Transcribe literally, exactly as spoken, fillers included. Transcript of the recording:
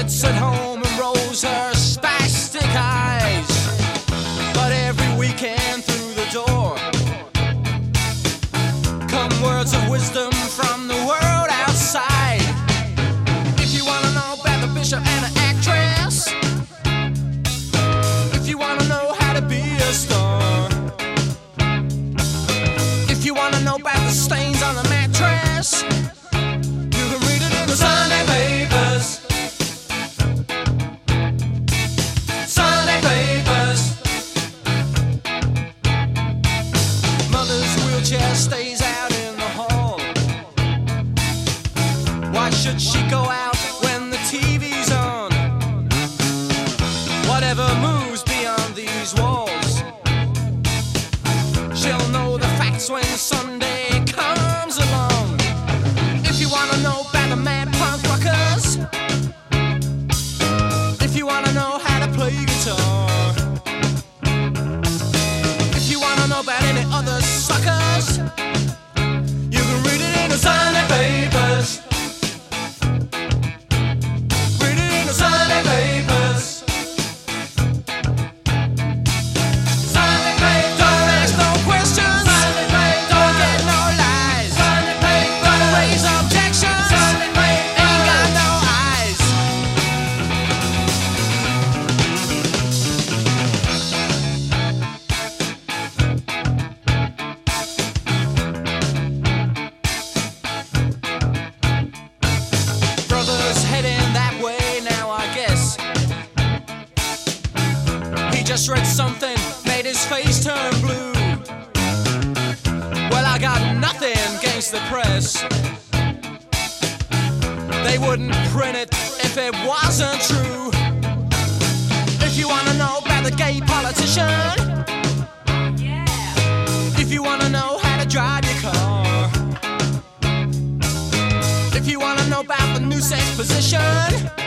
sits at home and rolls her spastic eyes. But every weekend through the door come words of wisdom from the world outside. If you wanna know about the bishop and the actress, if you wanna know how to be a star, if you wanna know about the stains on the mattress, you can read it in the Sunday papers. Sunday papers. Mother's wheelchair stays out in the hall. Why should she go out when the T V's on? Whatever moves beyond these walls, she'll know the facts when Sunday comes along. If you wanna know about the mad punk rockers, if you wanna know how to play guitar, if you wanna know about any other suckers, you can read it in the Sunday papers. Read it in the Sunday papers. Sunday papers. Don't ask no questions. Sunday papers. Don't get no lies. Sunday papers. Don't raise objections. Sunday papers. Ain't got no eyes. Brother's heading that way now, I guess. He just read something, made his face turn blue. Well, I got nothing against the press. They wouldn't print it if it wasn't true. If you wanna know about the gay politician, if you wanna know how to drive your car, if you wanna know about the new sex position,